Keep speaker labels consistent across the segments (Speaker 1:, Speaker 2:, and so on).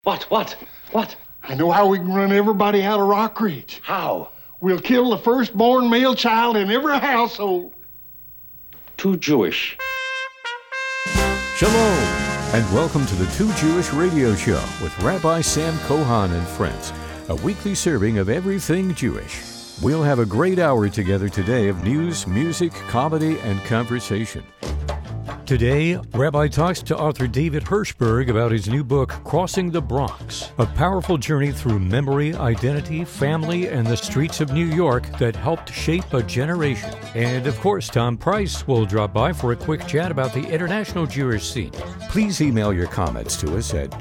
Speaker 1: What?
Speaker 2: I know how we can run everybody out of Rock Ridge.
Speaker 1: How?
Speaker 2: We'll kill the firstborn male child in every household.
Speaker 1: Too Jewish.
Speaker 3: Shalom, and welcome to the Too Jewish Radio Show with Rabbi Sam Kohan and friends, a weekly serving of everything Jewish. We'll have a great hour together today of news, music, comedy, and conversation. Today, Rabbi talks to author David Hirschberg about his new book, Crossing the Bronx, a powerful journey through memory, identity, family, and the streets of New York that helped shape a generation. And of course, Tom Price will drop by for a quick chat about the international Jewish scene. Please email your comments to us at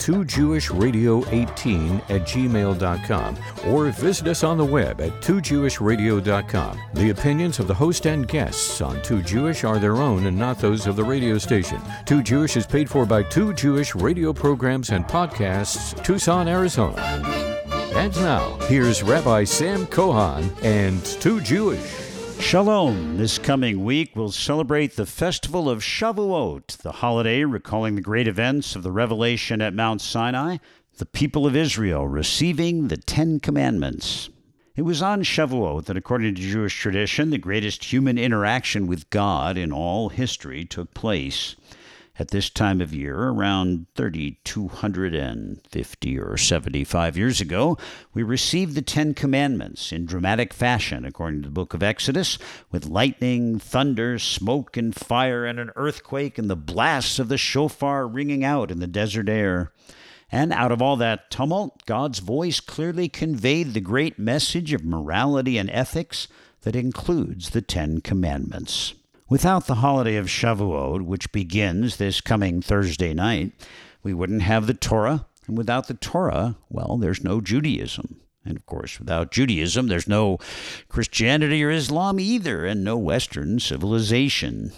Speaker 3: 2jewishradio18@gmail.com or visit us on the web at 2jewishradio.com. The opinions of the host and guests on Too Jewish are their own and not those of the radio station. Too Jewish is paid for by Too Jewish radio programs and podcasts, Tucson, Arizona. And now, here's Rabbi Sam Kohan and Too Jewish.
Speaker 4: Shalom. This coming week we'll celebrate the festival of Shavuot, the holiday recalling the great events of the revelation at Mount Sinai, the people of Israel receiving the Ten Commandments. It was on Shavuot that, according to Jewish tradition, the greatest human interaction with God in all history took place. At this time of year, around 3,250 or 75 years ago, we received the Ten Commandments in dramatic fashion, according to the book of Exodus, with lightning, thunder, smoke, and fire, and an earthquake, and the blasts of the shofar ringing out in the desert air. And out of all that tumult, God's voice clearly conveyed the great message of morality and ethics that includes the Ten Commandments. Without the holiday of Shavuot, which begins this coming Thursday night, we wouldn't have the Torah. And without the Torah, well, there's no Judaism. And of course, without Judaism, there's no Christianity or Islam either, and no Western civilization.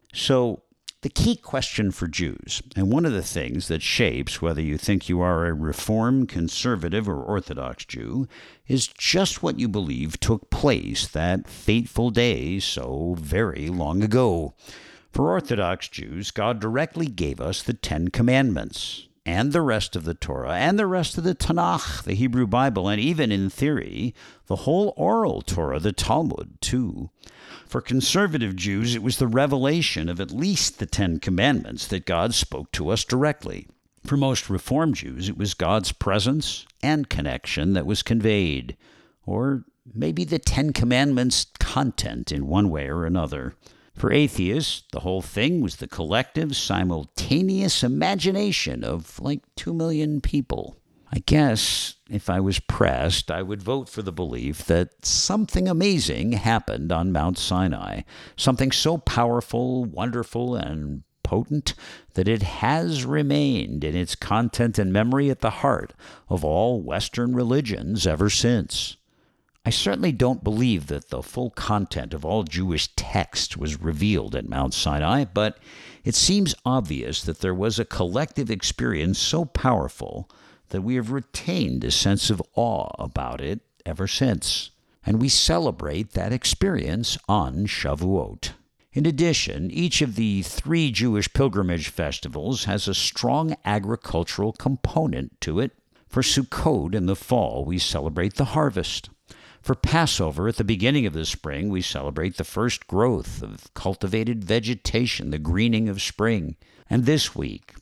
Speaker 4: So, the key question for Jews, and one of the things that shapes whether you think you are a Reform, Conservative, or Orthodox Jew, is just what you believe took place that fateful day so very long ago. For Orthodox Jews, God directly gave us the Ten Commandments, and the rest of the Torah, and the rest of the Tanakh, the Hebrew Bible, and even in theory, the whole oral Torah, the Talmud, too. For conservative Jews, it was the revelation of at least the Ten Commandments that God spoke to us directly. For most Reform Jews, it was God's presence and connection that was conveyed, or maybe the Ten Commandments' content in one way or another. For atheists, the whole thing was the collective, simultaneous imagination of like 2 million people. I guess if I was pressed, I would vote for the belief that something amazing happened on Mount Sinai, something so powerful, wonderful, and potent that it has remained in its content and memory at the heart of all Western religions ever since. I certainly don't believe that the full content of all Jewish text was revealed at Mount Sinai, but it seems obvious that there was a collective experience so powerful that we have retained a sense of awe about it ever since. And we celebrate that experience on Shavuot. In addition, each of the 3 Jewish pilgrimage festivals has a strong agricultural component to it. For Sukkot in the fall, we celebrate the harvest. For Passover at the beginning of the spring, we celebrate the first growth of cultivated vegetation, the greening of spring. And this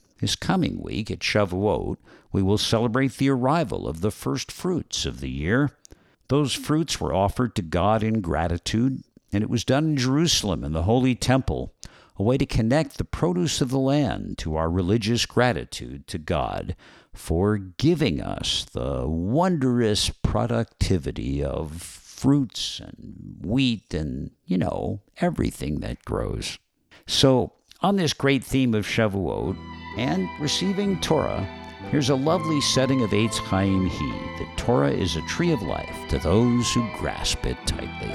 Speaker 4: coming week at Shavuot, we will celebrate the arrival of the first fruits of the year. Those fruits were offered to God in gratitude, and it was done in Jerusalem in the Holy Temple, a way to connect the produce of the land to our religious gratitude to God for giving us the wondrous productivity of fruits and wheat and, everything that grows. So, on this great theme of Shavuot and receiving Torah, here's a lovely setting of Eitz Chaim Hi, that Torah is a tree of life to those who grasp it tightly.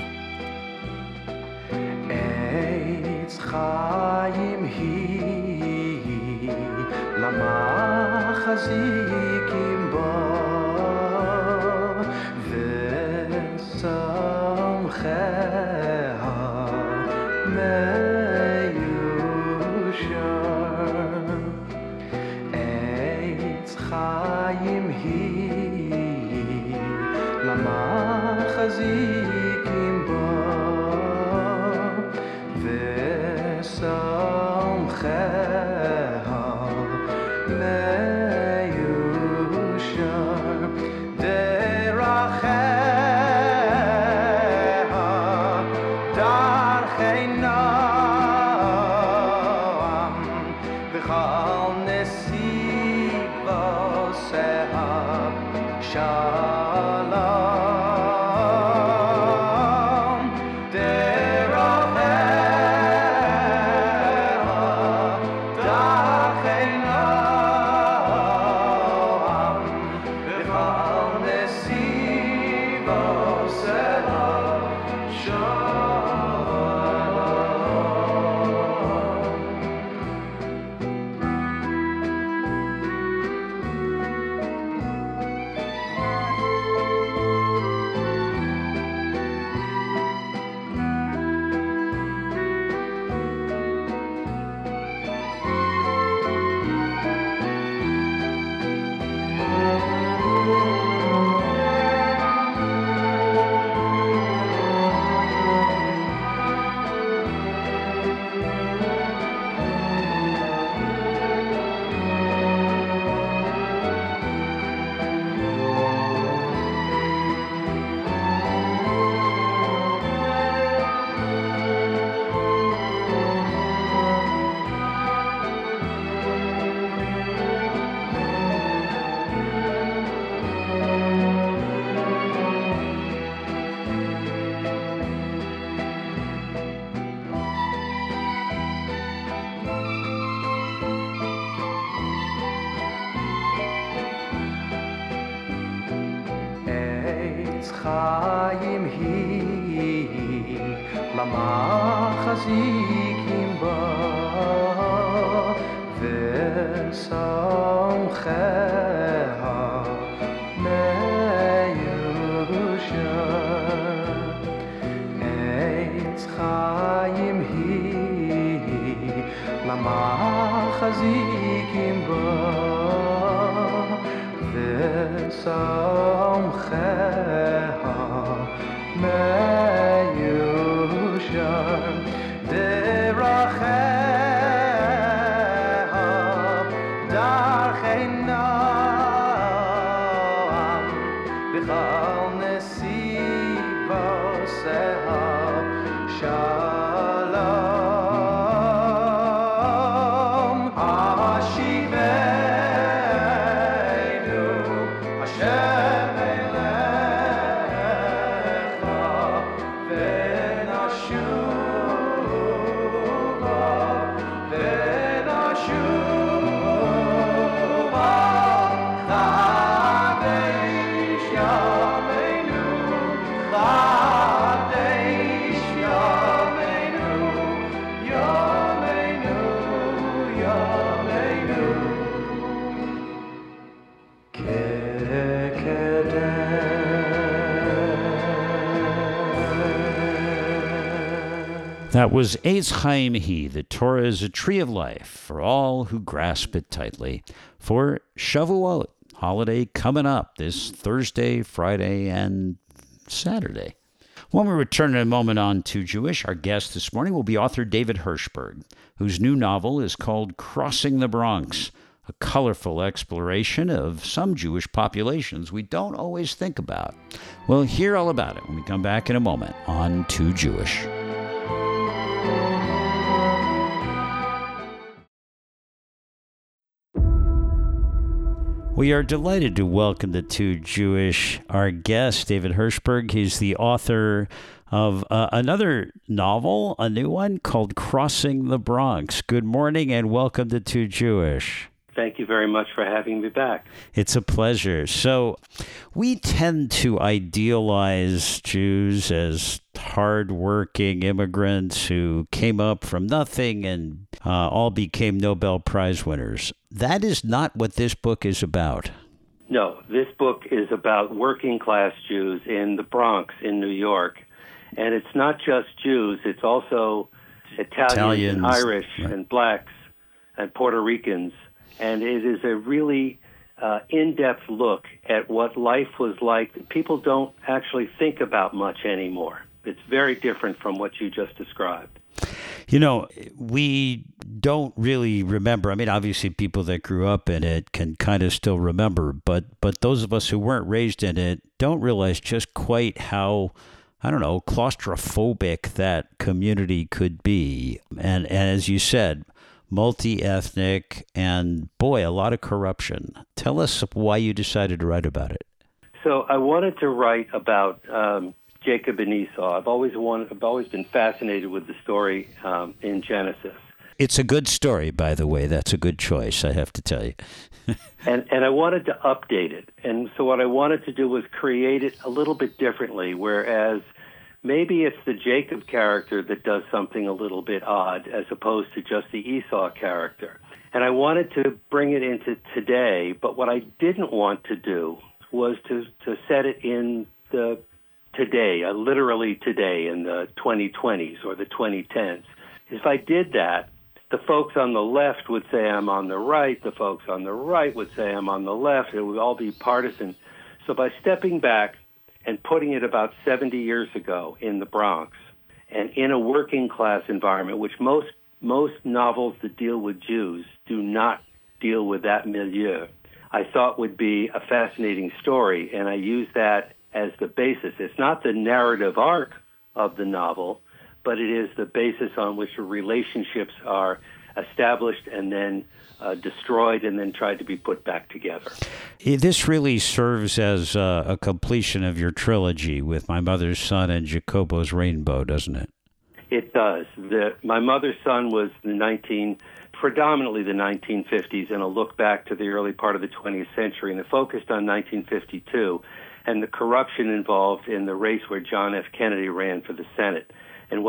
Speaker 5: Eitz Chaim Hi, lama chazikim ba, v'samcheha meyushar. Eitz Chaim חיים היא, למה חזיקים בה, ושמחיה מיושר דרכיה, דרכי נועם, וכל נסיבותיה שלום, דרכיה, דרכי נועם, וכל נסיבותיה חיים היא, למה חזיקים בה, ושמחיה מיושר. עץ חיים היא, למה חזיקים בה, ושמחיה מיושר דרכיה, דרכי נועם, וכל נסיבותיה שלום. השיבנו השם אליך, ונשובה חדש ימינו, חדש ימינו, ימינו, ימינו.
Speaker 4: That was Eitz Chaim Hi. The Torah is a tree of life for all who grasp it tightly. For Shavuot, holiday coming up this Thursday, Friday, and Saturday. When we return in a moment on To Jewish, our guest this morning will be author David Hirshberg, whose new novel is called Crossing the Bronx, a colorful exploration of some Jewish populations we don't always think about. We'll hear all about it when we come back in a moment on To Jewish. We are delighted to welcome to Jewish our guest, David Hirshberg. He's the author of another novel, a new one called Crossing the Bronx. Good morning and welcome to Jewish.
Speaker 6: Thank you very much for having me back.
Speaker 4: It's a pleasure. So we tend to idealize Jews as hardworking immigrants who came up from nothing and all became Nobel Prize winners. That is not what this book is about.
Speaker 6: No, this book is about working class Jews in the Bronx in New York. And it's not just Jews, it's also Italians and Irish, right, and blacks and Puerto Ricans. And it is a really in-depth look at what life was like that people don't actually think about much anymore. It's very different from what you just described.
Speaker 4: You know, we don't really remember. I mean, obviously, people that grew up in it can kind of still remember, but those of us who weren't raised in it don't realize just quite how, I don't know, claustrophobic that community could be. And as you said, multi-ethnic and, boy, a lot of corruption. Tell us why you decided to write about it.
Speaker 6: So I wanted to write about Jacob and Esau. I've always been fascinated with the story in Genesis.
Speaker 4: It's a good story, by the way. That's a good choice, I have to tell you.
Speaker 6: and I wanted to update it. And so what I wanted to do was create it a little bit differently, whereas maybe it's the Jacob character that does something a little bit odd as opposed to just the Esau character. And I wanted to bring it into today, but what I didn't want to do was to set it in the today, literally today in the 2020s or the 2010s. If I did that, the folks on the left would say I'm on the right, the folks on the right would say I'm on the left, it would all be partisan. So by stepping back and putting it about 70 years ago in the Bronx and in a working class environment, which most novels that deal with Jews do not deal with that milieu, I thought would be a fascinating story, and I used that as the basis. It's not the narrative arc of the novel, but it is the basis on which the relationships are established and then destroyed and then tried to be put back together.
Speaker 4: This really serves as a completion of your trilogy with My Mother's Son and Jacobo's Rainbow, doesn't it?
Speaker 6: It does. My Mother's Son was predominantly the 1950s and a look back to the early part of the 20th century, and it focused on 1952 and the corruption involved in the race where John F. Kennedy ran for the Senate and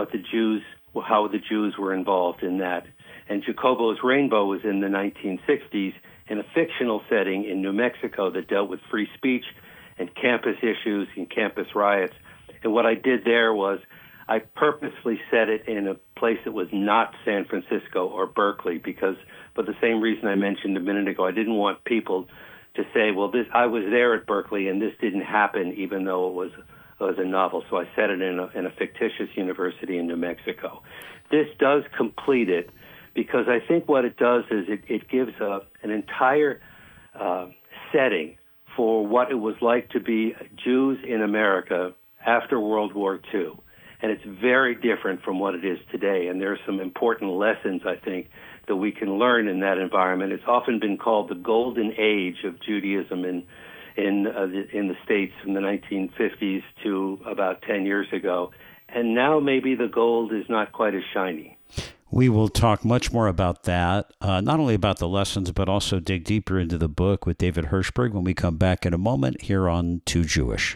Speaker 6: how the Jews were involved in that. And Jacobo's Rainbow was in the 1960s in a fictional setting in New Mexico that dealt with free speech and campus issues and campus riots. And what I did there was I purposely set it in a place that was not San Francisco or Berkeley because, for the same reason I mentioned a minute ago, I didn't want people to say, well, I was there at Berkeley and this didn't happen, even though it was a novel. So I set it in a fictitious university in New Mexico. This does complete it because I think what it does is it gives an entire setting for what it was like to be Jews in America after World War II. And it's very different from what it is today. And there are some important lessons, I think, that we can learn in that environment. It's often been called the golden age of Judaism in the States from the 1950s to about 10 years ago. And now maybe the gold is not quite as shiny.
Speaker 4: We will talk much more about that, not only about the lessons, but also dig deeper into the book with David Hirshberg when we come back in a moment here on Too Jewish.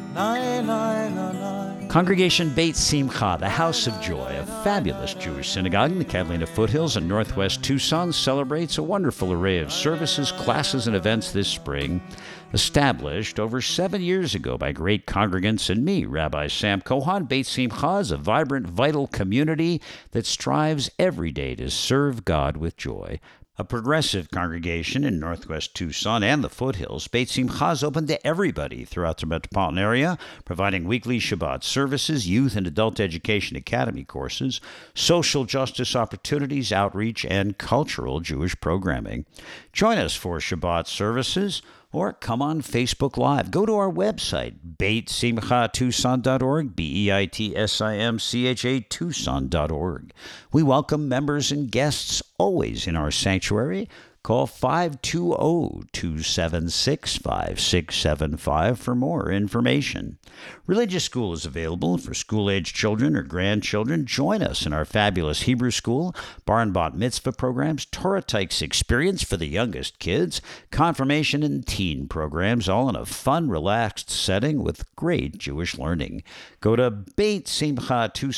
Speaker 4: Congregation Beit Simcha, the House of Joy, a fabulous Jewish synagogue in the Catalina foothills in northwest Tucson, celebrates a wonderful array of services, classes, and events this spring. Established over 7 years ago by great congregants and me, Rabbi Sam Cohan, Beit Simcha is a vibrant, vital community that strives every day to serve God with joy. A progressive congregation in northwest Tucson and the foothills, Beit Simcha is open to everybody throughout the metropolitan area, providing weekly Shabbat services, youth and adult education academy courses, social justice opportunities, outreach, and cultural Jewish programming. Join us for Shabbat services or come on Facebook Live. Go to our website, beitsimchatucson.org, BEITSIMCHA Tucson.org. We welcome members and guests always in our sanctuary. Call 520-276-5675 for more information. Religious School is available for school-age children or grandchildren. Join us in our fabulous Hebrew School, Bar and Bat Mitzvah programs, Torah Tykes Experience for the youngest kids, confirmation and teen programs, all in a fun, relaxed setting with great Jewish learning. Go to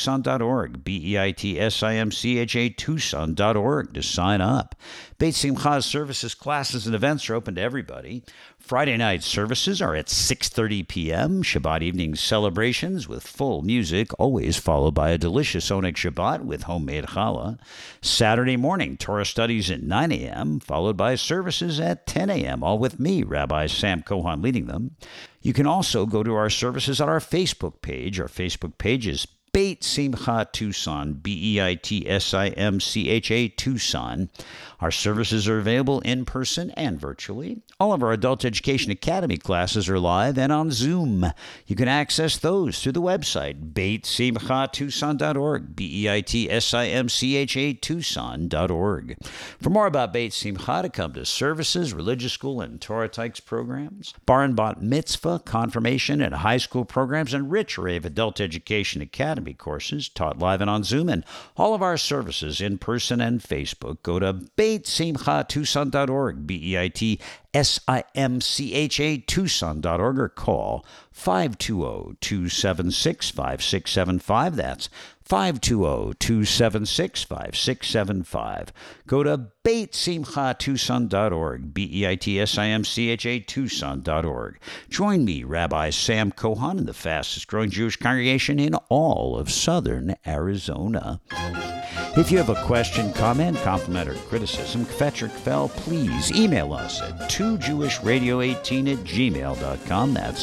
Speaker 4: BeitSimchaTucson.org, BEITSIMCHA Tucson.org to sign up. Beit Simcha Shah's services, classes, and events are open to everybody. Friday night services are at 6:30 p.m. Shabbat evening celebrations with full music, always followed by a delicious Oneg Shabbat with homemade challah. Saturday morning Torah studies at 9 a.m., followed by services at 10 a.m., all with me, Rabbi Sam Cohan, leading them. You can also go to our services on our Facebook page. Our Facebook page is Beit Simcha Tucson, Beitimcha Tucson. Our services are available in person and virtually. All of our Adult Education Academy classes are live and on Zoom. You can access those through the website, BeitSimchaTucson.org, Beitimcha Tucson.org. For more about Beit Simcha, to come to services, religious school, and Torah Tykes programs, bar and bat mitzvah, confirmation, and high school programs, and rich array of Adult Education Academy courses taught live and on Zoom, and all of our services in person and Facebook, go to BeitSimchaTucson.org, BeitSimcha Tucson.org, or call 520-276-5675. That's 520-276-5675. Go to BeitSimchaTucson.org, BeitSimcha Tucson.org. Join me, Rabbi Sam Cohan, in the fastest-growing Jewish congregation in all of southern Arizona. If you have a question, comment, compliment, or criticism, kvetch or kvel, please email us at 2jewishradio18@gmail.com. That's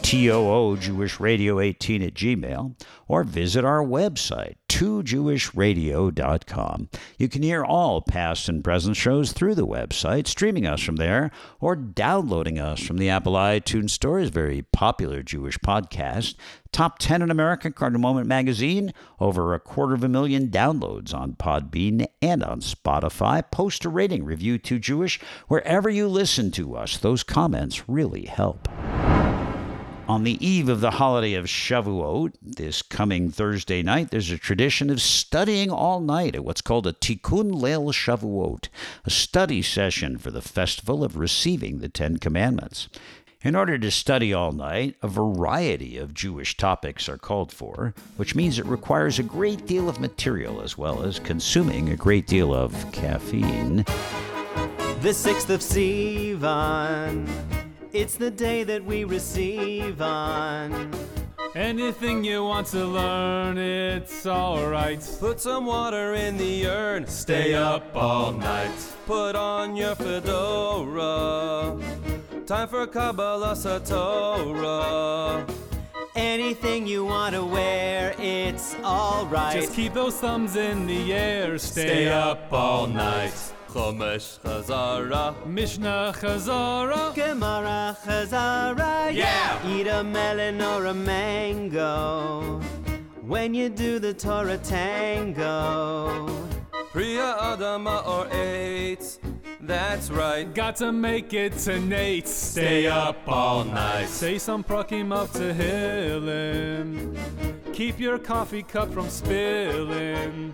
Speaker 4: TOOJewishRadio18@gmail, or visit our website, 2jewishradio.com. You can hear all past and present shows through the website, streaming us from there, or downloading us from the Apple iTunes Store. Is a very popular Jewish podcast. Top 10 in America, Cardinal Moment Magazine. Over 250,000 downloads on Podbean and on Spotify. Post a rating, review Too Jewish. Wherever you listen to us, those comments really help. On the eve of the holiday of Shavuot, this coming Thursday night, there's a tradition of studying all night at what's called a Tikkun Leil Shavuot, a study session for the festival of receiving the Ten Commandments. In order to study all night, a variety of Jewish topics are called for, which means it requires a great deal of material as well as consuming a great deal of caffeine.
Speaker 7: The 6th of Sivan, it's the day that we receive on.
Speaker 8: Anything you want to learn, it's alright.
Speaker 7: Put some water in the urn, stay up all night. Put on your fedora, time for Kabbalah Satorah. Anything you want to wear, it's alright.
Speaker 8: Just keep those thumbs in the air, stay up all night.
Speaker 7: Chumash Chazara,
Speaker 8: Mishnah Chazara,
Speaker 7: Gemara Chazara,
Speaker 8: yeah!
Speaker 7: Eat a melon or a mango when you do the Torah tango. Priya Adama or eight, that's right.
Speaker 8: Got to make it to Nate,
Speaker 7: Stay up all night.
Speaker 8: Say some prakim of Tehillim, keep your coffee cup from spilling.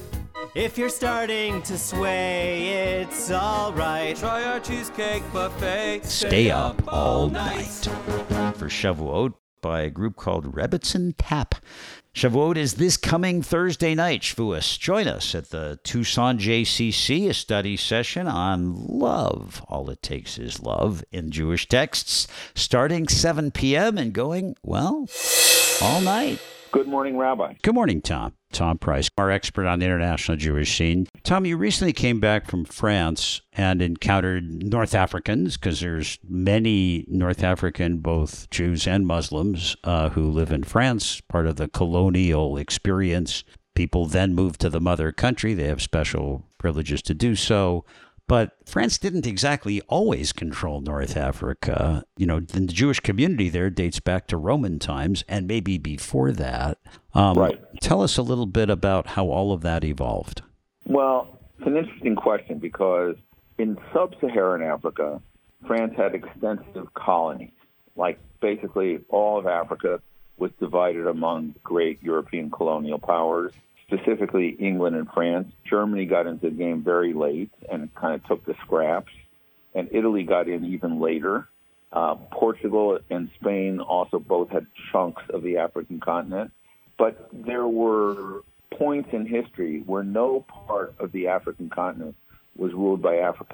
Speaker 7: If you're starting to sway, it's alright. Try our cheesecake buffet.
Speaker 4: Stay up all night. For Shavuot by a group called Rebbitzin Tap. Shavuot is this coming Thursday night, Shavuos. Join us at the Tucson JCC, a study session on love. All it takes is love in Jewish texts, starting 7 p.m. and going, well, all night.
Speaker 1: Good morning, Rabbi.
Speaker 4: Good morning, Tom. Tom Price, our expert on the international Jewish scene. Tom, you recently came back from France and encountered North Africans, because there's many North African, both Jews and Muslims, who live in France, part of the colonial experience. People then move to the mother country. They have special privileges to do so. But France didn't exactly always control North Africa. You know, the Jewish community there dates back to Roman times and maybe before that.
Speaker 1: Right.
Speaker 4: Tell us a little bit about how all of that evolved.
Speaker 1: Well, it's an interesting question because in sub-Saharan Africa, France had extensive colonies. Like basically all of Africa was divided among great European colonial powers. Specifically England and France. Germany got into the game very late and kind of took the scraps, and Italy got in even later. Portugal and Spain also both had chunks of the African continent, but there were points in history where no part of the African continent was ruled by Africans.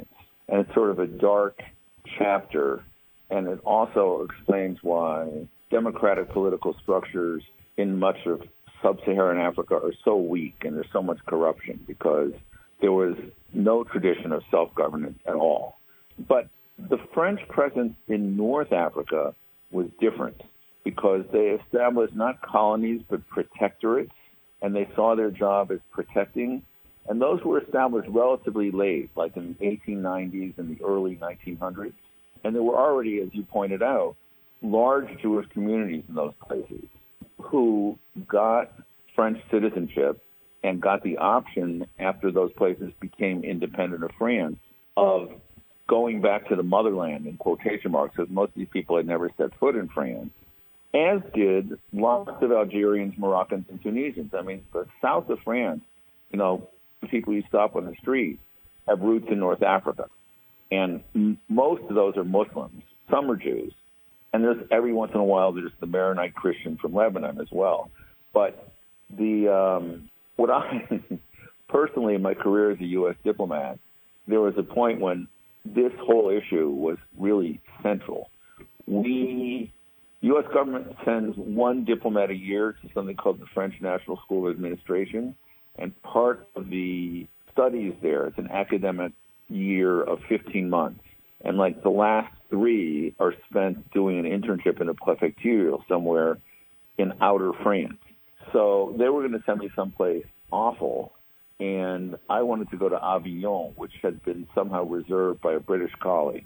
Speaker 1: And it's sort of a dark chapter, and it also explains why democratic political structures in much of sub-Saharan Africa are so weak and there's so much corruption because there was no tradition of self-governance at all. But the French presence in North Africa was different because they established not colonies but protectorates, and they saw their job as protecting. And those were established relatively late, like in the 1890s and the early 1900s. And there were already, as you pointed out, large Jewish communities in those places who got French citizenship and got the option, after those places became independent of France, of going back to the motherland, in quotation marks, because most of these people had never set foot in France, as did lots of Algerians, Moroccans, and Tunisians. I mean, the south of France, the people you stop on the street have roots in North Africa. And most of those are Muslims. Some are Jews. And there's every once in a while there's the Maronite Christian from Lebanon as well. But what I personally, in my career as a U.S. diplomat, there was a point when this whole issue was really central. U.S. government sends one diplomat a year to something called the French National School of Administration, and part of the studies there, it's an academic year of 15 months. And like the last 3 are spent doing an internship in a préfecture somewhere in outer France. So they were going to send me someplace awful, and I wanted to go to Avignon, which had been somehow reserved by a British colleague,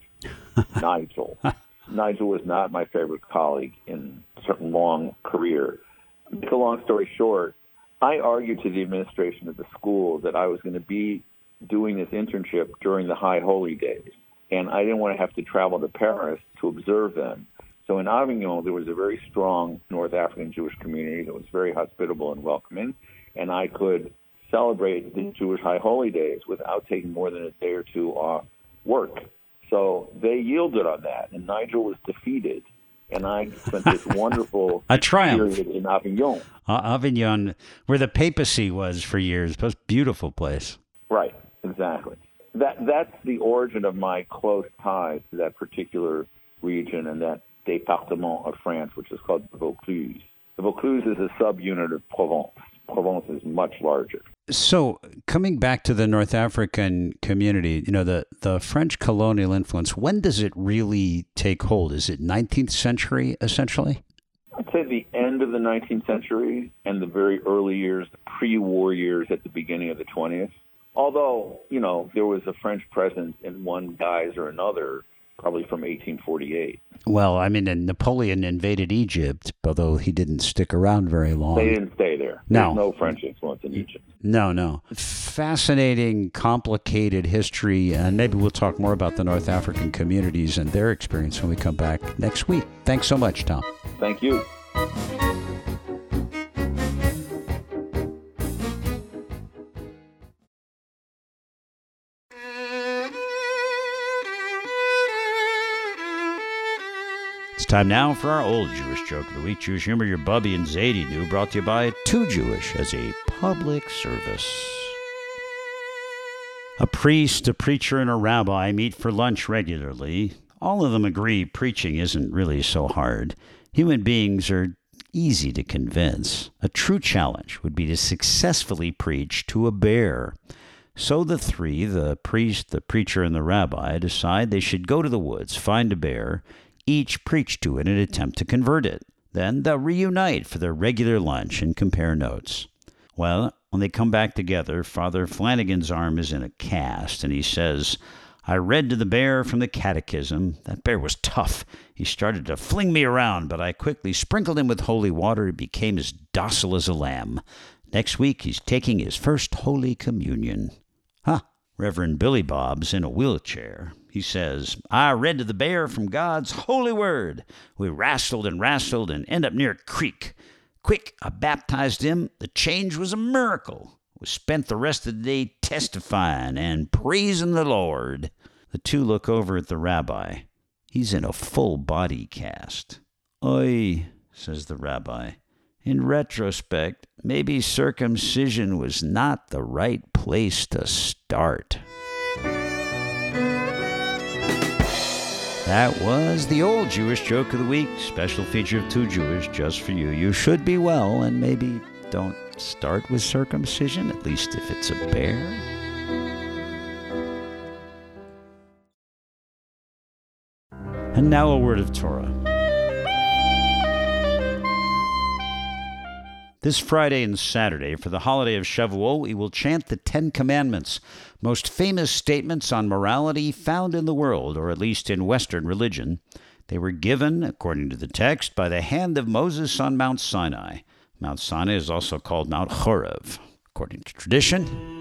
Speaker 1: Nigel. Nigel was not my favorite colleague in a certain long career. To make a long story short, I argued to the administration of the school that I was going to be doing this internship during the High Holy Days, and I didn't want to have to travel to Paris to observe them. So in Avignon, there was a very strong North African Jewish community that was very hospitable and welcoming, and I could celebrate the Jewish High Holy Days without taking more than a day or two off work. So they yielded on that, and Nigel was defeated, and I spent this wonderful
Speaker 4: a triumph
Speaker 1: period in Avignon.
Speaker 4: Avignon, where the papacy was for years. It was a beautiful place.
Speaker 1: Right, exactly. That's the origin of my close ties to that particular region and that département of France, which is called the Vaucluse. The Vaucluse is a subunit of Provence. Provence is much larger.
Speaker 4: So coming back to the North African community, the French colonial influence, when does it really take hold? Is it 19th century, essentially?
Speaker 1: I'd say the end of the 19th century and the very early years, the pre-war years at the beginning of the 20th. Although, there was a French presence in one guise or another, probably from 1848.
Speaker 4: Well, I mean, and Napoleon invaded Egypt, although he didn't stick around very long.
Speaker 1: They didn't stay there. There's no French influence in Egypt.
Speaker 4: No. Fascinating, complicated history, and maybe we'll talk more about the North African communities and their experience when we come back next week. Thanks so much, Tom.
Speaker 1: Thank you.
Speaker 4: It's time now for our old Jewish joke of the week. Jewish humor, your Bubby and Zadie do, brought to you by Too Jewish as a public service. A priest, a preacher, and a rabbi meet for lunch regularly. All of them agree preaching isn't really so hard. Human beings are easy to convince. A true challenge would be to successfully preach to a bear. So the three, the priest, the preacher, and the rabbi, decide they should go to the woods, find a bear, each preach to it in an attempt to convert it. Then they'll reunite for their regular lunch and compare notes. Well, when they come back together, Father Flanagan's arm is in a cast, and he says, "I read to the bear from the catechism. That bear was tough. He started to fling me around, but I quickly sprinkled him with holy water. He became as docile as a lamb. Next week, he's taking his first Holy Communion." Reverend Billy Bob's in a wheelchair. He says, "I read to the bear from God's holy word. We wrestled and end up near a creek. Quick, I baptized him. The change was a miracle. We spent the rest of the day testifying and praising the Lord." The two look over at the rabbi. He's in a full body cast. "Oi," says the rabbi. "In retrospect, maybe circumcision was not the right place to start." That was the old Jewish joke of the week, special feature of Too Jewish just for you. You should be well, and maybe don't start with circumcision, at least if it's a bear. And now a word of Torah. This Friday and Saturday, for the holiday of Shavuot, we will chant the Ten Commandments, most famous statements on morality found in the world, or at least in Western religion. They were given, according to the text, by the hand of Moses on Mount Sinai. Mount Sinai is also called Mount Chorev. According to tradition,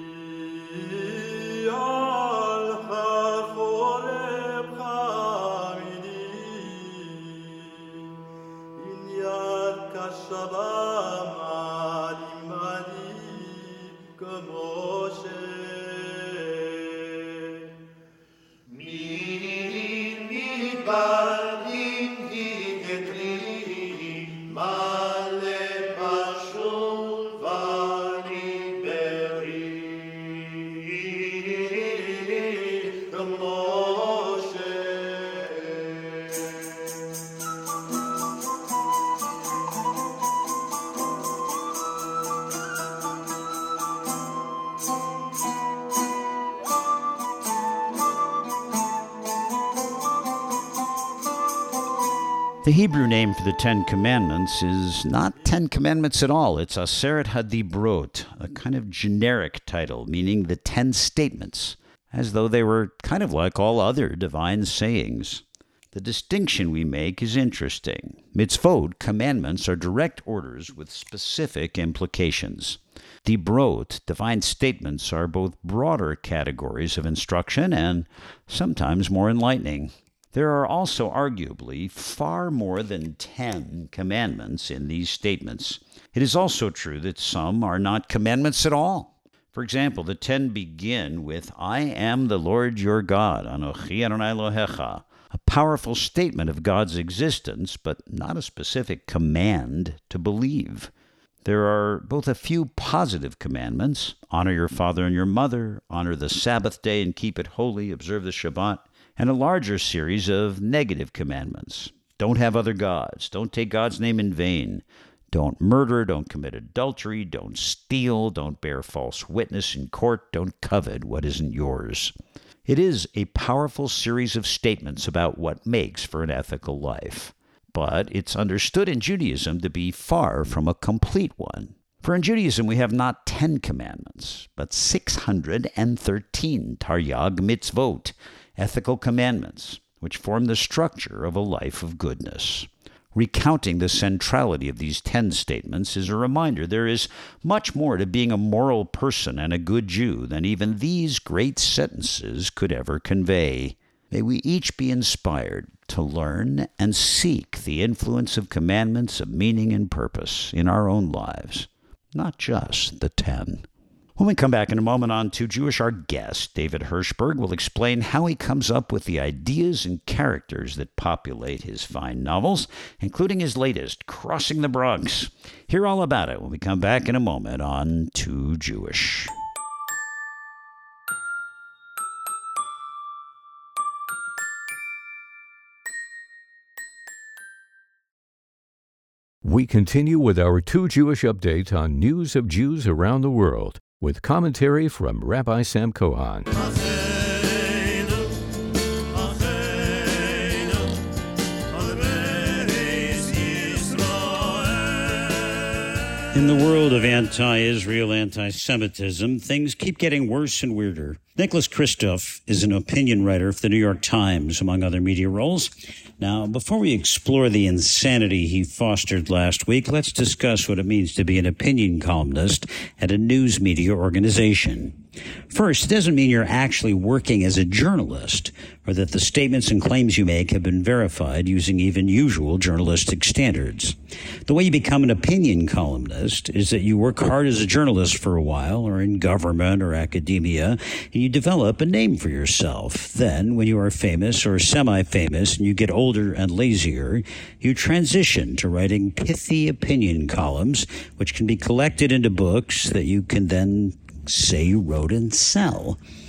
Speaker 4: the Hebrew name for the Ten Commandments is not Ten Commandments at all. It's Aseret HaDibrot, a kind of generic title, meaning the 10 statements, as though they were kind of like all other divine sayings. The distinction we make is interesting. Mitzvot, commandments, are direct orders with specific implications. Dibrot, divine statements, are both broader categories of instruction and sometimes more enlightening. There are also arguably far more than 10 commandments in these statements. It is also true that some are not commandments at all. For example, the 10 begin with, I am the Lord your God, Anochi Adonai Elohecha, a powerful statement of God's existence, but not a specific command to believe. There are both a few positive commandments, honor your father and your mother, honor the Sabbath day and keep it holy, observe the Shabbat, and a larger series of negative commandments. Don't have other gods. Don't take God's name in vain. Don't murder. Don't commit adultery. Don't steal. Don't bear false witness in court. Don't covet what isn't yours. It is a powerful series of statements about what makes for an ethical life. But it's understood in Judaism to be far from a complete one. For in Judaism, we have not 10 commandments, but 613 Taryag mitzvot, ethical commandments, which form the structure of a life of goodness. Recounting the centrality of these 10 statements is a reminder there is much more to being a moral person and a good Jew than even these great sentences could ever convey. May we each be inspired to learn and seek the influence of commandments of meaning and purpose in our own lives, not just the 10. When we come back in a moment on Too Jewish, our guest, David Hirshberg, will explain how he comes up with the ideas and characters that populate his fine novels, including his latest, Crossing the Bronx. Hear all about it when we come back in a moment on Too Jewish.
Speaker 3: We continue with our Too Jewish update on news of Jews around the world, with commentary from Rabbi Sam Kohan.
Speaker 4: In the world of anti-Israel, anti-Semitism, things keep getting worse and weirder. Nicholas Kristof is an opinion writer for the New York Times, among other media roles. Now, before we explore the insanity he fostered last week, let's discuss what it means to be an opinion columnist at a news media organization. First, it doesn't mean you're actually working as a journalist or that the statements and claims you make have been verified using even usual journalistic standards. The way you become an opinion columnist is that you work hard as a journalist for a while, or in government or academia, and you develop a name for yourself. Then, when you are famous or semi-famous and you get older and lazier, you transition to writing pithy opinion columns, which can be collected into books that you can then say you wrote and sell.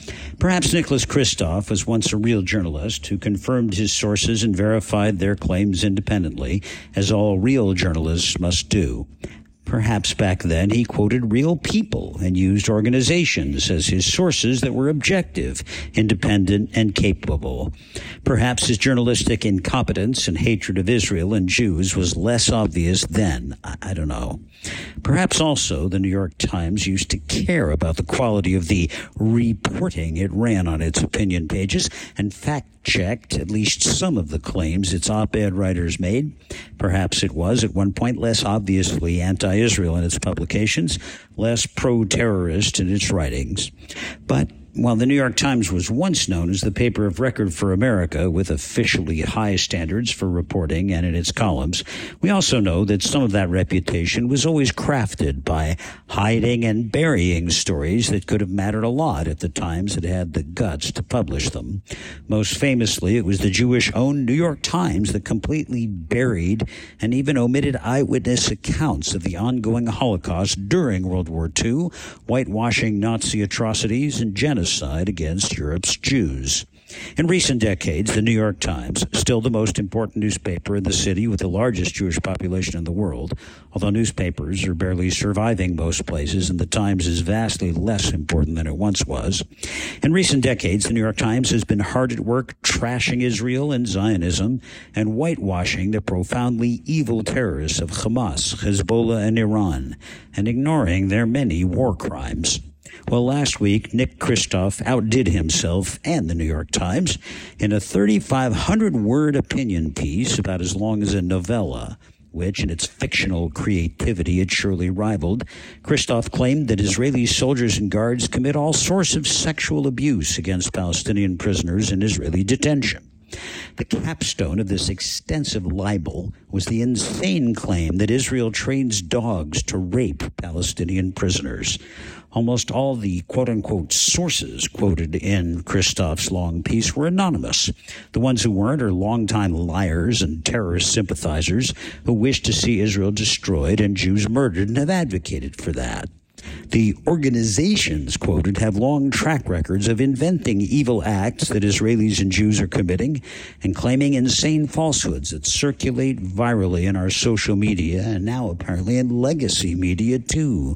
Speaker 4: Perhaps Nicholas Kristof was once a real journalist who confirmed his sources and verified their claims independently, as all real journalists must do. Perhaps back then he quoted real people and used organizations as his sources that were objective, independent, and capable. Perhaps his journalistic incompetence and hatred of Israel and Jews was less obvious then. I don't know. Perhaps also the New York Times used to care about the quality of the reporting it ran on its opinion pages and fact-checked at least some of the claims its op-ed writers made. Perhaps it was, at one point, less obviously anti-Israel in its publications, less pro-terrorist in its writings. But while the New York Times was once known as the paper of record for America with officially high standards for reporting and in its columns, we also know that some of that reputation was always crafted by hiding and burying stories that could have mattered a lot if the Times had had the guts to publish them. Most famously, it was the Jewish-owned New York Times that completely buried and even omitted eyewitness accounts of the ongoing Holocaust during World War II, whitewashing Nazi atrocities and genocide against Europe's Jews. In recent decades, the New York Times, still the most important newspaper in the city with the largest Jewish population in the world, although newspapers are barely surviving most places and the Times is vastly less important than it once was. In recent decades, the New York Times has been hard at work trashing Israel and Zionism and whitewashing the profoundly evil terrorists of Hamas, Hezbollah, and Iran, and ignoring their many war crimes. Well, last week, Nick Kristof outdid himself and the New York Times in a 3,500-word opinion piece about as long as a novella, which, in its fictional creativity, it surely rivaled. Kristof claimed that Israeli soldiers and guards commit all sorts of sexual abuse against Palestinian prisoners in Israeli detention. The capstone of this extensive libel was the insane claim that Israel trains dogs to rape Palestinian prisoners. Almost all the quote-unquote sources quoted in Kristof's long piece were anonymous. The ones who weren't are longtime liars and terrorist sympathizers who wish to see Israel destroyed and Jews murdered and have advocated for that. The organizations quoted have long track records of inventing evil acts that Israelis and Jews are committing and claiming insane falsehoods that circulate virally in our social media and now apparently in legacy media too.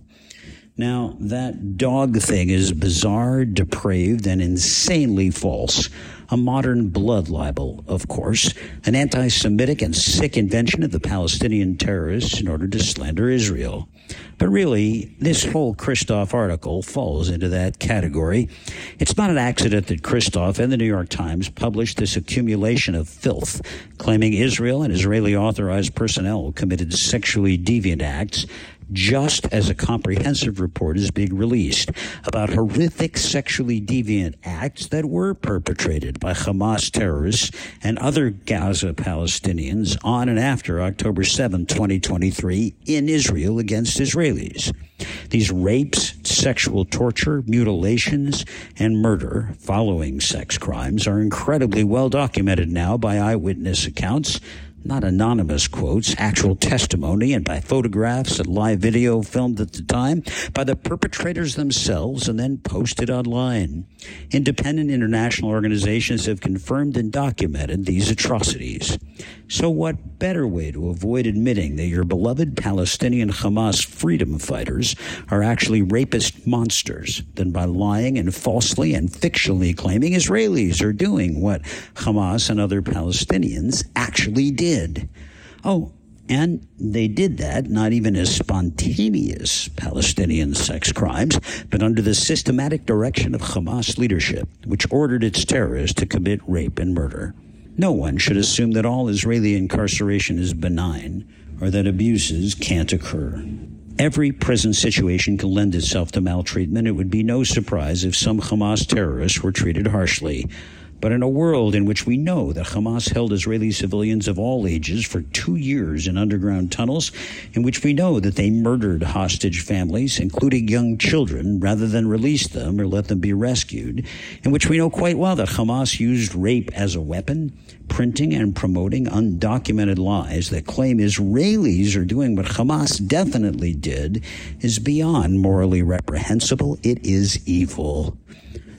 Speaker 4: Now, that dog thing is bizarre, depraved, and insanely false. A modern blood libel, of course, an anti-Semitic and sick invention of the Palestinian terrorists in order to slander Israel. But really, this whole Kristof article falls into that category. It's not an accident that Kristof and the New York Times published this accumulation of filth, claiming Israel and Israeli authorized personnel committed sexually deviant acts, just as a comprehensive report is being released about horrific sexually deviant acts that were perpetrated by Hamas terrorists and other Gaza Palestinians on and after October 7, 2023, in Israel against Israelis. These rapes, sexual torture, mutilations, and murder following sex crimes are incredibly well documented now by eyewitness accounts, not anonymous quotes, actual testimony, and by photographs and live video filmed at the time by the perpetrators themselves and then posted online. Independent international organizations have confirmed and documented these atrocities. So what better way to avoid admitting that your beloved Palestinian Hamas freedom fighters are actually rapist monsters than by lying and falsely and fictionally claiming Israelis are doing what Hamas and other Palestinians actually did? Oh, and they did that not even as spontaneous Palestinian sex crimes, but under the systematic direction of Hamas leadership, which ordered its terrorists to commit rape and murder. No one should assume that all Israeli incarceration is benign or that abuses can't occur. Every prison situation can lend itself to maltreatment. It would be no surprise if some Hamas terrorists were treated harshly. But in a world in which we know that Hamas held Israeli civilians of all ages for 2 years in underground tunnels, in which we know that they murdered hostage families, including young children, rather than release them or let them be rescued, in which we know quite well that Hamas used rape as a weapon, printing and promoting undocumented lies that claim Israelis are doing what Hamas definitely did, is beyond morally reprehensible. It is evil.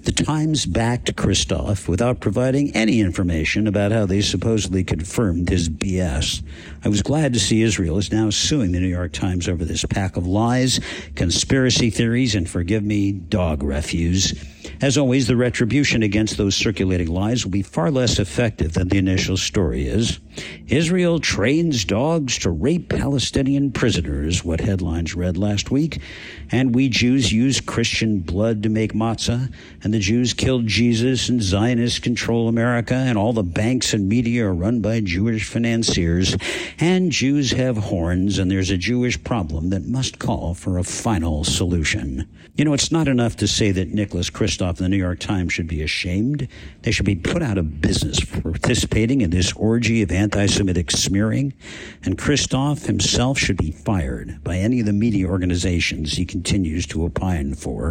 Speaker 4: The Times backed Christoph without providing any information about how they supposedly confirmed his BS. I was glad to see Israel is now suing the New York Times over this pack of lies, conspiracy theories, and, forgive me, dog refuse. As always, the retribution against those circulating lies will be far less effective than the initial story is. Israel trains dogs to rape Palestinian prisoners, what headlines read last week. And we Jews use Christian blood to make matzah, and the Jews killed Jesus, and Zionists control America, and all the banks and media are run by Jewish financiers, and Jews have horns, and there's a Jewish problem that must call for a final solution. You know, it's not enough to say that Nicholas Kristof and the New York Times should be ashamed. They should be put out of business for participating in this orgy of anti-Semitic smearing, and Kristof himself should be fired by any of the media organizations he continues to opine for.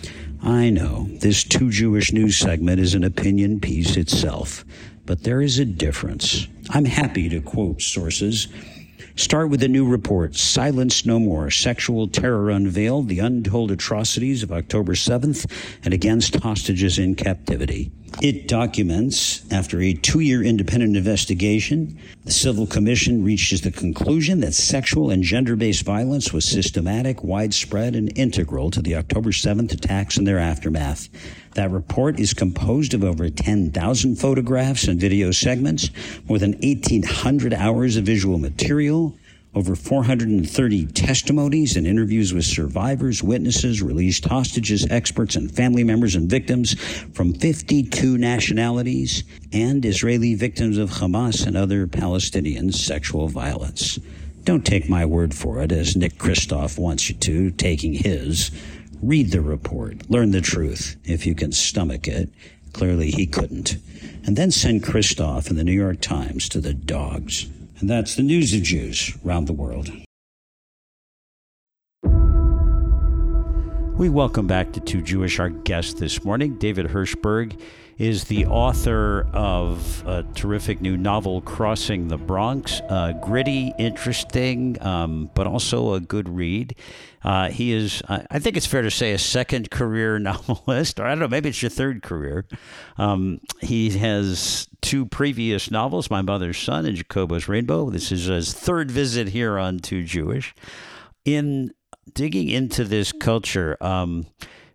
Speaker 4: I know this Too Jewish news segment is an opinion piece itself, but there is a difference. I'm happy to quote sources. Start with a new report, Silence No More, Sexual Terror Unveiled, the Untold Atrocities of October 7th and Against Hostages in Captivity. It documents, after a 2-year independent investigation, the Civil Commission reaches the conclusion that sexual and gender-based violence was systematic, widespread, and integral to the October 7th attacks and their aftermath. That report is composed of over 10,000 photographs and video segments, more than 1,800 hours of visual material, over 430 testimonies and interviews with survivors, witnesses, released hostages, experts, and family members and victims from 52 nationalities, and Israeli victims of Hamas and other Palestinian sexual violence. Don't take my word for it, as Nick Kristof wants you to, taking his. Read the report. Learn the truth, if you can stomach it. Clearly he couldn't. And then send Kristof and the New York Times to the dogs. And that's the news of Jews around the world. We welcome back to Too Jewish. Our guest this morning, David Hirshberg, is the author of a terrific new novel, Crossing the Bronx. Gritty, interesting, but also a good read. He is, I think it's fair to say, a second career novelist, or I don't know, maybe it's your third career. He has 2 previous novels, My Mother's Son and Jacobo's Rainbow. This is his third visit here on Too Jewish. In digging into this culture and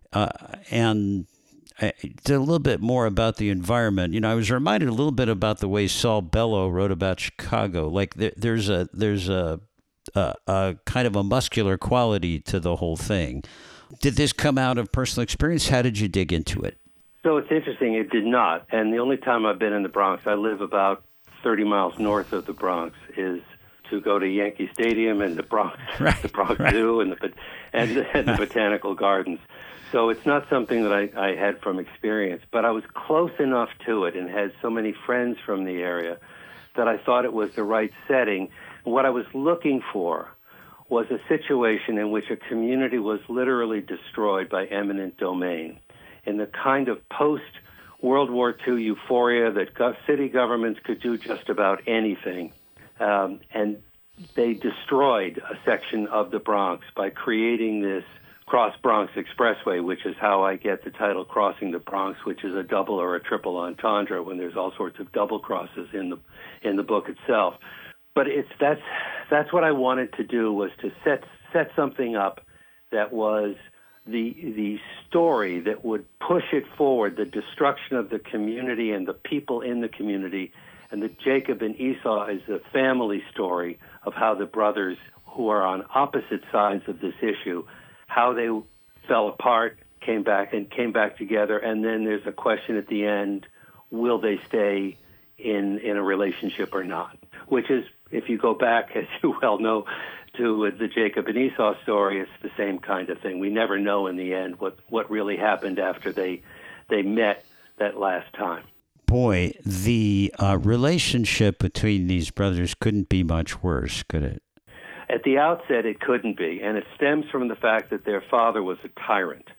Speaker 4: a little bit more about the environment, you know, I was reminded a little bit about the way Saul Bellow wrote about Chicago. Like there's a kind of a muscular quality to the whole thing. Did this come out of personal experience? How did you dig into it?
Speaker 6: So it's interesting. It did not. And the only time I've been in the Bronx, I live about 30 miles north of the Bronx, is to go to Yankee Stadium and the Bronx, the Bronx Zoo and the Botanical Gardens. So it's not something that I had from experience, but I was close enough to it and had so many friends from the area that I thought it was the right setting. What I was looking for was a situation in which a community was literally destroyed by eminent domain. In the kind of post-World War II euphoria that city governments could do just about anything. And they destroyed a section of the Bronx by creating this Cross Bronx Expressway, which is how I get the title Crossing the Bronx, which is a double or a triple entendre when there's all sorts of double crosses in the book itself. But that's what I wanted to do, was to set something up that was the story that would push it forward, the destruction of the community and the people in the community. And the Jacob and Esau is the family story of how the brothers who are on opposite sides of this issue, how they fell apart, came back together, and then there's a question at the end, will they stay in a relationship or not? Which is, if you go back, as you well know, to the Jacob and Esau story, it's the same kind of thing. We never know in the end what really happened after they met that last time.
Speaker 4: Boy, the relationship between these brothers couldn't be much worse, could it?
Speaker 6: At the outset, it couldn't be, and it stems from the fact that their father was a tyrant.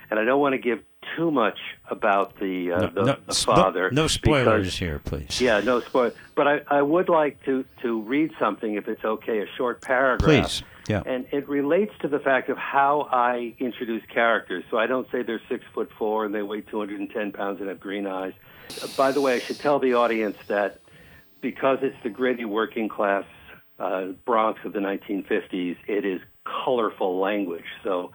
Speaker 6: And I don't want to give too much about the father.
Speaker 4: No spoilers
Speaker 6: because,
Speaker 4: here, please.
Speaker 6: Yeah, no spoilers. But I would like to read something, if it's okay, a short paragraph.
Speaker 4: Please, yeah.
Speaker 6: And it relates to the fact of how I introduce characters. So I don't say they're 6'4" and they weigh 210 pounds and have green eyes. By the way, I should tell the audience that because it's the gritty working class Bronx of the 1950s, it is colorful language. So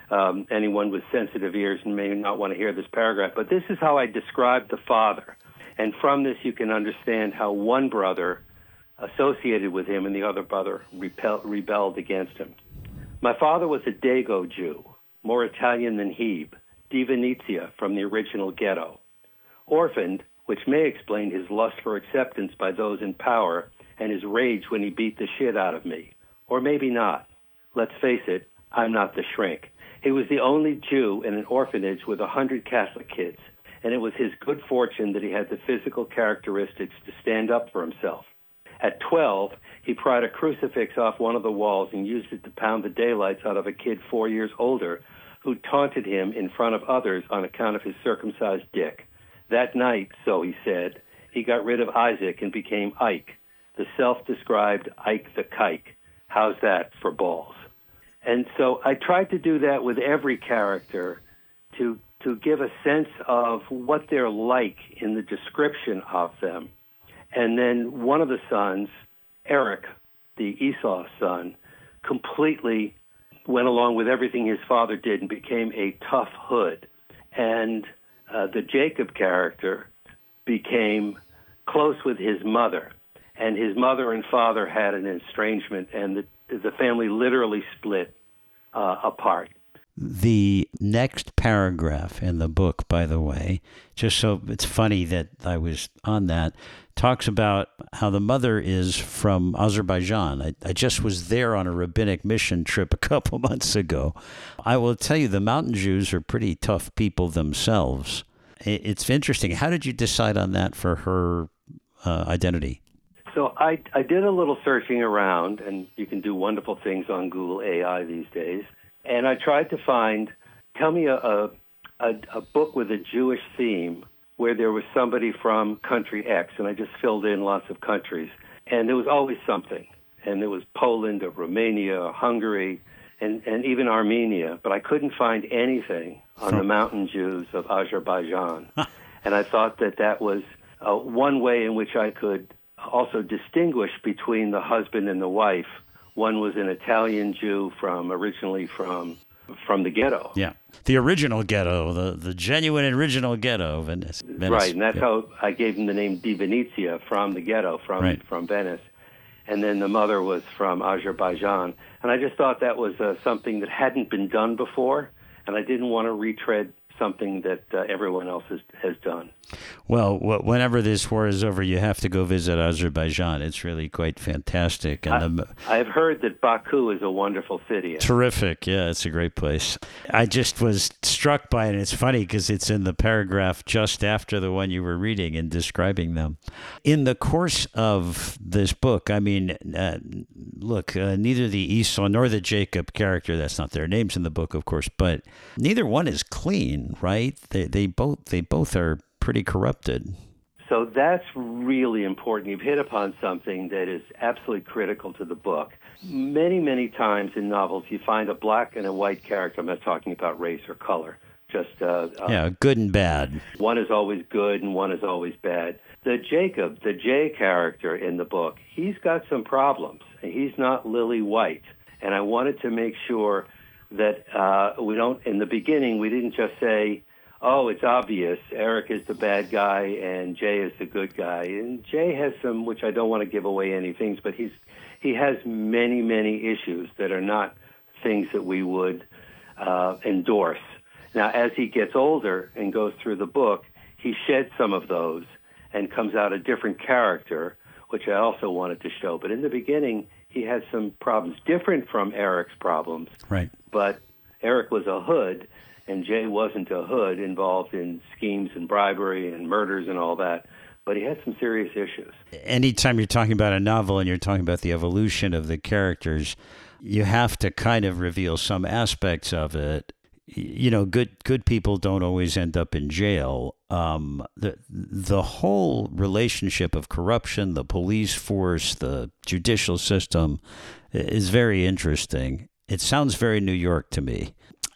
Speaker 6: anyone with sensitive ears may not want to hear this paragraph. But this is how I describe the father. And from this, you can understand how one brother associated with him and the other brother rebelled against him. My father was a Dago Jew, more Italian than Hebe, Di Venezia from the original ghetto. Orphaned, which may explain his lust for acceptance by those in power and his rage when he beat the shit out of me. Or maybe not. Let's face it, I'm not the shrink. He was the only Jew in an orphanage with 100 Catholic kids, and it was his good fortune that he had the physical characteristics to stand up for himself. At 12, he pried a crucifix off one of the walls and used it to pound the daylights out of a kid 4 years older who taunted him in front of others on account of his circumcised dick. That night, so he said, he got rid of Isaac and became Ike, the self-described Ike the Kike. How's that for balls? And so I tried to do that with every character to give a sense of what they're like in the description of them. And then one of the sons, Eric, the Esau son, completely went along with everything his father did and became a tough hood. And the Jacob character became close with his mother. And his mother and father had an estrangement, and the family literally split apart.
Speaker 4: The next paragraph in the book, by the way, just so it's funny that I was on that, talks about how the mother is from Azerbaijan. I just was there on a rabbinic mission trip a couple months ago. I will tell you, the Mountain Jews are pretty tough people themselves. It's interesting. How did you decide on that for her identity?
Speaker 6: So I did a little searching around, and you can do wonderful things on Google AI these days. And I tried to tell me a book with a Jewish theme where there was somebody from country X, and I just filled in lots of countries. And there was always something. And there was Poland or Romania or Hungary and even Armenia. But I couldn't find anything on the Mountain Jews of Azerbaijan. And I thought that was one way in which I could also distinguish between the husband and the wife. One was an Italian Jew originally from the ghetto.
Speaker 4: Yeah, the original ghetto, the genuine original ghetto, Venice.
Speaker 6: Right, and that's how I gave him the name Di Venezia, from the ghetto, from Venice. And then the mother was from Azerbaijan. And I just thought that was something that hadn't been done before, and I didn't want to retread something that everyone else has done.
Speaker 4: Well, whenever this war is over, you have to go visit Azerbaijan. It's really quite fantastic. And
Speaker 6: I've heard that Baku is a wonderful city.
Speaker 4: Terrific. Yeah, it's a great place. I just was struck by it. And it's funny because it's in the paragraph just after the one you were reading and describing them. In the course of this book, I mean, look, neither the Esau nor the Jacob character, that's not their names in the book, of course, but neither one is clean, right? They both are pretty corrupted.
Speaker 6: So that's really important. You've hit upon something that is absolutely critical to the book. Many, many times in novels, you find a black and a white character. I'm not talking about race or color. Just
Speaker 4: good and bad.
Speaker 6: One is always good and one is always bad. The Jay character in the book, he's got some problems. He's not lily white. And I wanted to make sure that we don't, in the beginning, we didn't just say, oh, it's obvious, Eric is the bad guy and Jay is the good guy. And Jay has some, which I don't want to give away any things, but he has many, many issues that are not things that we would endorse. Now, as he gets older and goes through the book, he sheds some of those and comes out a different character, which I also wanted to show. But in the beginning, he had some problems, different from Eric's problems.
Speaker 4: Right.
Speaker 6: But Eric was a hood, and Jay wasn't a hood, involved in schemes and bribery and murders and all that. But he had some serious issues.
Speaker 4: Anytime you're talking about a novel and you're talking about the evolution of the characters, you have to kind of reveal some aspects of it. good people don't always end up in jail. The whole relationship of corruption, the police force, the judicial system is very interesting. It sounds very New York to me.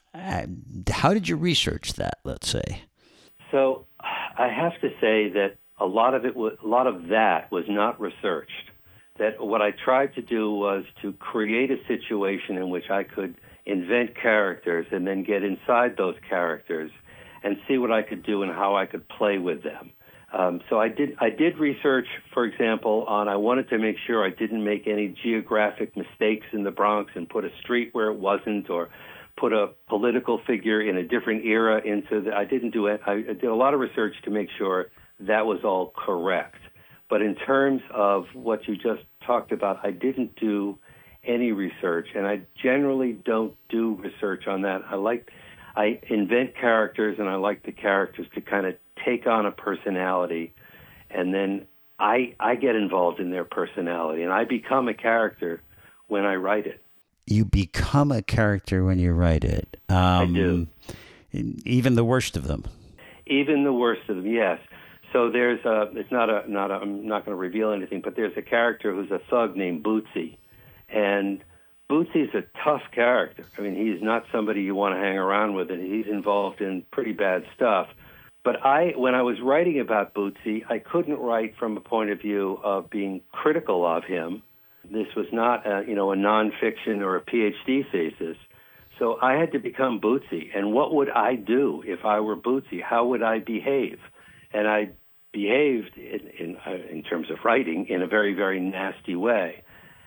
Speaker 4: How did you research that, let's say?
Speaker 6: So I have to say that a lot of that was not researched. That what I tried to do was to create a situation in which I could invent characters and then get inside those characters and see what I could do and how I could play with them. So I did research, for example, I wanted to make sure I didn't make any geographic mistakes in the Bronx and put a street where it wasn't, or put a political figure in a different era I didn't do it. I did a lot of research to make sure that was all correct. But in terms of what you just talked about, I didn't do any research, and I generally don't do research on that. I invent characters, and I like the characters to kind of take on a personality, and then I get involved in their personality, and I become a character when I write it.
Speaker 4: You become a character when you write it.
Speaker 6: I do.
Speaker 4: Even the worst of them.
Speaker 6: Even the worst of them, yes. So there's I'm not going to reveal anything, but there's a character who's a thug named Bootsy. And Bootsy's a tough character. I mean, he's not somebody you want to hang around with, and he's involved in pretty bad stuff. But when I was writing about Bootsy, I couldn't write from a point of view of being critical of him. This was not a nonfiction or a PhD thesis. So I had to become Bootsy. And what would I do if I were Bootsy? How would I behave? And I behaved in terms of writing in a very, very nasty way.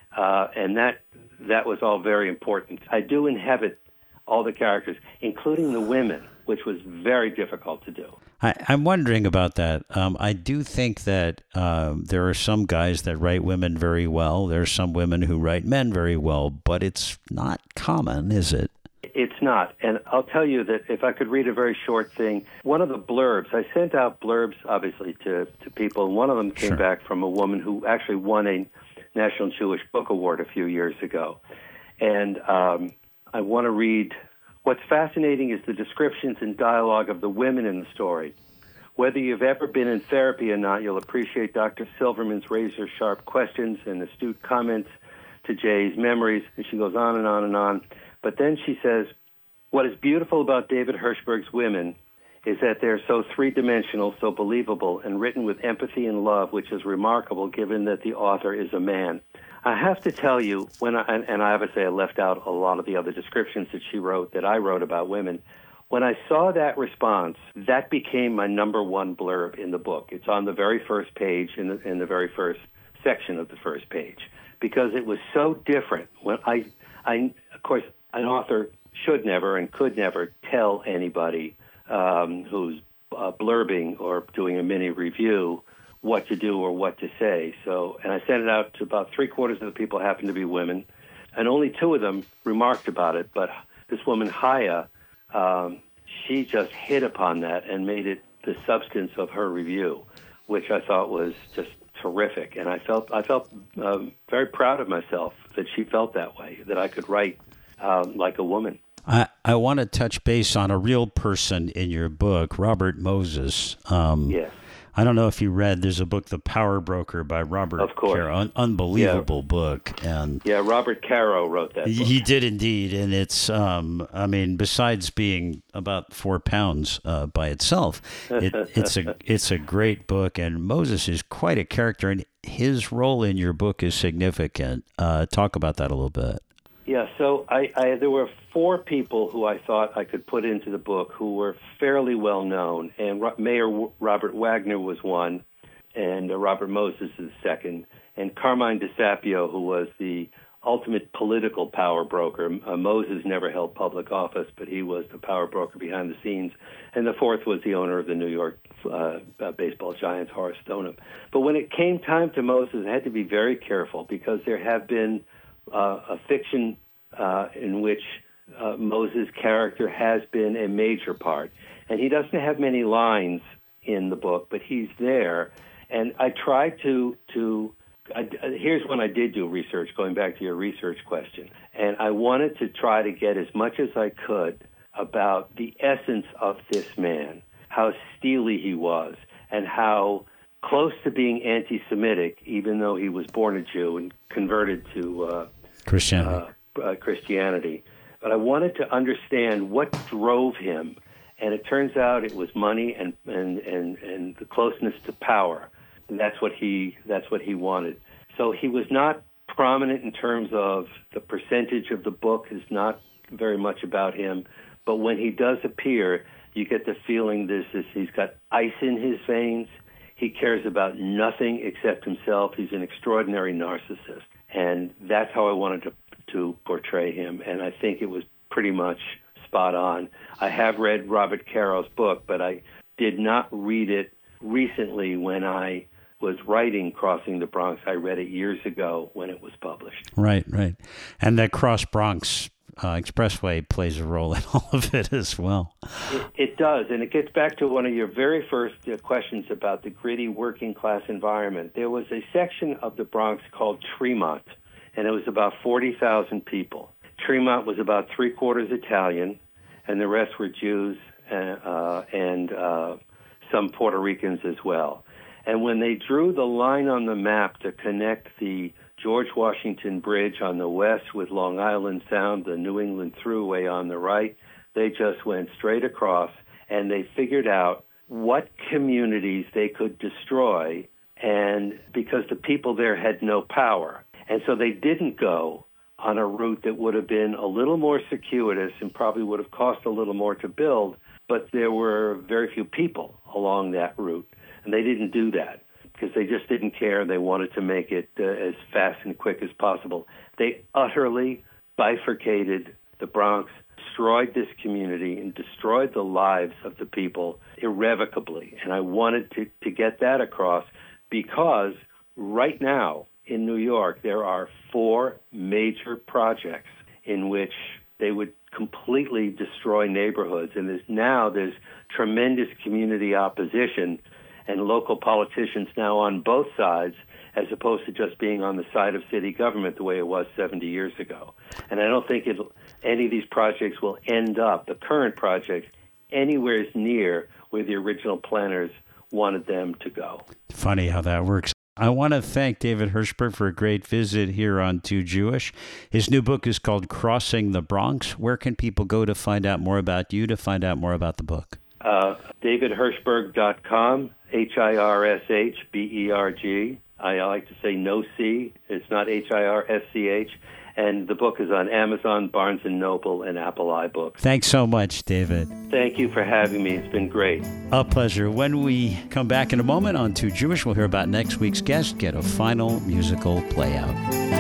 Speaker 6: And that was all very important. I do inhabit all the characters, including the women, which was very difficult to do.
Speaker 4: I'm wondering about that. I do think that there are some guys that write women very well. There are some women who write men very well, but it's not common, is it?
Speaker 6: It's not. And I'll tell you that if I could read a very short thing, one of the blurbs, I sent out blurbs, obviously, to people, and one of them came back from a woman who actually won a National Jewish Book Award a few years ago. And I want to read, what's fascinating is the descriptions and dialogue of the women in the story. Whether you've ever been in therapy or not, you'll appreciate Dr. Silverman's razor-sharp questions and astute comments to Jay's memories. And she goes on and on and on. But then she says, what is beautiful about David Hirschberg's women is that they're so three-dimensional, so believable, and written with empathy and love, which is remarkable given that the author is a man. I have to tell you, and I obviously I left out a lot of the other descriptions that she wrote, that I wrote about women. When I saw that response, that became my number one blurb in the book. It's on the very first page, in the very first section of the first page, because it was so different. When of course, an author should never and could never tell anybody who's blurbing or doing a mini review what to do or what to say. So, and I sent it out to about 3/4 of the people happened to be women, and only 2 of them remarked about it. But this woman, Haya, she just hit upon that and made it the substance of her review, which I thought was just terrific. And I felt very proud of myself that she felt that way, that I could write like a woman.
Speaker 4: I want to touch base on a real person in your book, Robert Moses.
Speaker 6: Yes.
Speaker 4: I don't know if you read, there's a book, The Power Broker by Robert Caro. Unbelievable book. And
Speaker 6: yeah, Robert Caro wrote that book.
Speaker 4: He did indeed. And it's, besides being about 4 pounds by itself, it's a great book. And Moses is quite a character, and his role in your book is significant. Talk about that a little bit.
Speaker 6: Yeah, so there were 4 people who I thought I could put into the book who were fairly well known, and Mayor Robert Wagner was one, and Robert Moses is the second, and Carmine DeSapio, who was the ultimate political power broker. Moses never held public office, but he was the power broker behind the scenes, and the 4th was the owner of the New York baseball Giants, Horace Stoneham. But when it came time to Moses, I had to be very careful because there have been a fiction in which Moses' character has been a major part. And he doesn't have many lines in the book, but he's there. And I tried here's when I did do research, going back to your research question. And I wanted to try to get as much as I could about the essence of this man, how steely he was, and how close to being anti-Semitic, even though he was born a Jew and converted to Christianity. But I wanted to understand what drove him, and it turns out it was money and the closeness to power. And that's what he wanted. So he was not prominent in terms of the percentage of the book is not very much about him. But when he does appear, you get the feeling he's got ice in his veins. He cares about nothing except himself. He's an extraordinary narcissist. And that's how I wanted to portray him. And I think it was pretty much spot on. I have read Robert Caro's book, but I did not read it recently when I was writing Crossing the Bronx. I read it years ago when it was published.
Speaker 4: Right. And the Cross Bronx Expressway plays a role in all of it as well.
Speaker 6: It does, and it gets back to one of your very first questions about the gritty working class environment. There was a section of the Bronx called Tremont, and it was about 40,000 people. Tremont was about three-quarters Italian, and the rest were Jews and some Puerto Ricans as well. And when they drew the line on the map to connect the George Washington Bridge on the west with Long Island Sound, the New England Thruway on the right, they just went straight across, and they figured out what communities they could destroy, and because the people there had no power. And so they didn't go on a route that would have been a little more circuitous and probably would have cost a little more to build, but there were very few people along that route. And they didn't do that because they just didn't care. They wanted to make it as fast and quick as possible. They utterly bifurcated the Bronx, destroyed this community, and destroyed the lives of the people irrevocably. And I wanted to get that across because right now in New York, there are 4 major projects in which they would completely destroy neighborhoods. And there's tremendous community opposition and local politicians now on both sides, as opposed to just being on the side of city government the way it was 70 years ago. And I don't think any of these projects will end up, the current projects, anywhere near where the original planners wanted them to go.
Speaker 4: Funny how that works. I want to thank David Hirshberg for a great visit here on Too Jewish. His new book is called Crossing the Bronx. Where can people go to find out more about you, to find out more about the book?
Speaker 6: DavidHirshberg.com, HIRSHBERG. I like to say no C. It's not HIRSCH. And the book is on Amazon, Barnes & Noble, and Apple iBooks.
Speaker 4: Thanks so much, David.
Speaker 6: Thank you for having me. It's been great.
Speaker 4: A pleasure. When we come back in a moment on Too Jewish, we'll hear about next week's guest, get a final musical play out.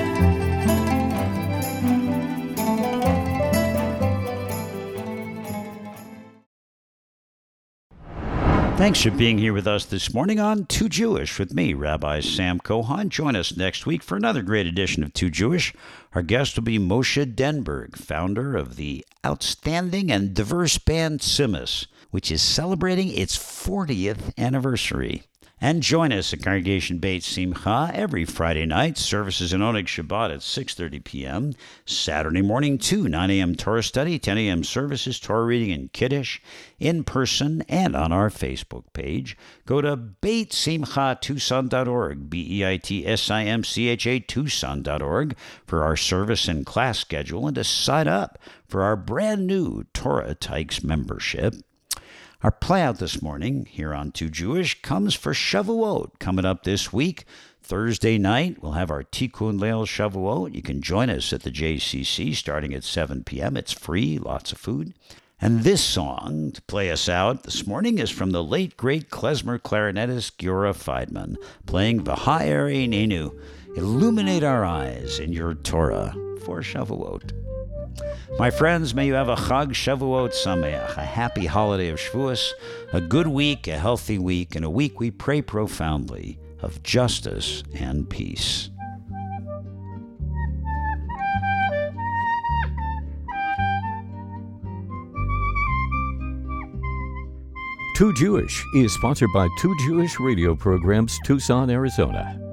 Speaker 4: Thanks for being here with us this morning on Too Jewish with me, Rabbi Sam Cohan. Join us next week for another great edition of Too Jewish. Our guest will be Moshe Denberg, founder of the outstanding and diverse band Tzimmus, which is celebrating its 40th anniversary. And join us at Congregation Beit Simcha every Friday night. Services in Oneg Shabbat at 6:30 p.m. Saturday morning, 9 a.m. Torah study, 10 a.m. services, Torah reading and Kiddush, in person and on our Facebook page. Go to BeitSimchaTucson.org, BeitSimcha Tucson.org for our service and class schedule and to sign up for our brand new Torah Tykes membership. Our playout this morning here on Too Jewish comes for Shavuot. Coming up this week, Thursday night, we'll have our Tikkun Leil Shavuot. You can join us at the JCC starting at 7 p.m. It's free, lots of food. And this song to play us out this morning is from the late, great klezmer clarinetist Giora Feidman, playing V'ha'er Einenu, Illuminate Our Eyes in Your Torah for Shavuot. My friends, may you have a Chag Shavuot Sameach, a happy holiday of Shavuos, a good week, a healthy week, and a week we pray profoundly of justice and peace.
Speaker 3: Too Jewish is sponsored by Too Jewish Radio Programs, Tucson, Arizona.